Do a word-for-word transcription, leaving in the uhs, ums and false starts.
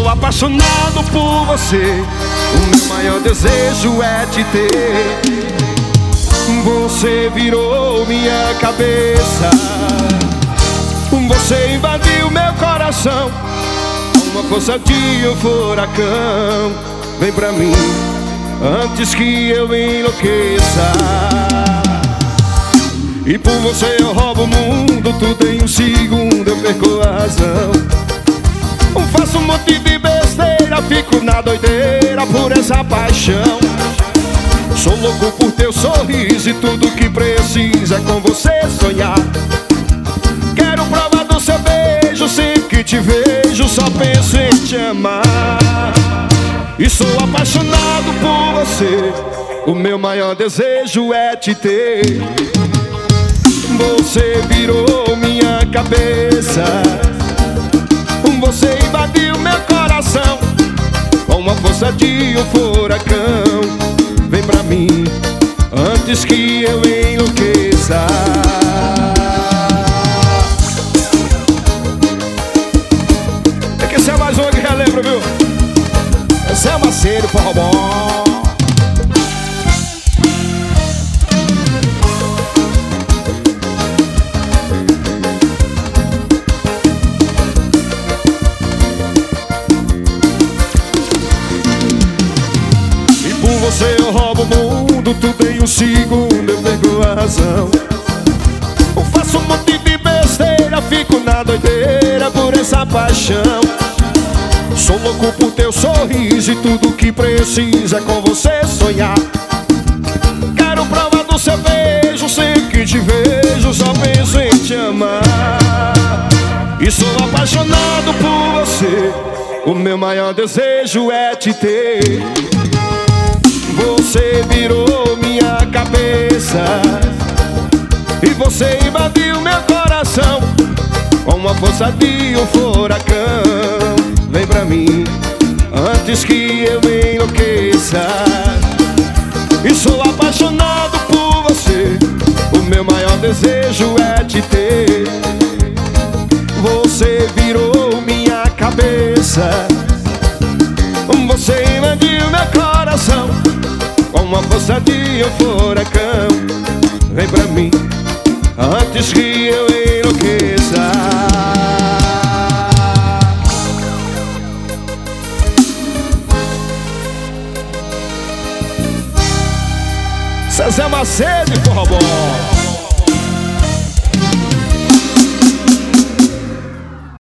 sou apaixonado por você. O meu maior desejo é te ter. Você virou minha cabeça. Você invadiu meu coração. Uma força de um furacão. Vem pra mim antes que eu enlouqueça. E por você eu roubo o mundo. Tudo em um segundo eu perco a razão. Faço um monte de besteira, fico na doideira por essa paixão. Sou louco por teu sorriso e tudo que precisa é com você sonhar. Quero provar do seu beijo, sempre que te vejo só penso em te amar. E sou apaixonado por você. O meu maior desejo é te ter. Você virou minha cabeça. Você invadiu meu coração com uma força de um furacão. Vem pra mim antes que eu enlouqueça. É que esse é mais um que relembro, viu? Esse é o Macedo, forró bom. Você eu roubo o mundo, tudo em um segundo eu perco a razão. Eu faço um monte de besteira, fico na doideira por essa paixão. Sou louco por teu sorriso e tudo que precisa é com você sonhar. Quero provar do seu beijo, sempre que te vejo só penso em te amar. E sou apaixonado por você. O meu maior desejo é te ter. Você virou minha cabeça. E você invadiu meu coração com uma força de um furacão. Vem pra mim antes que eu enlouqueça. E sou apaixonado por você. O meu maior desejo é te ter. Você virou minha cabeça. Você invadiu meu coração com uma força de um furacão. Vem pra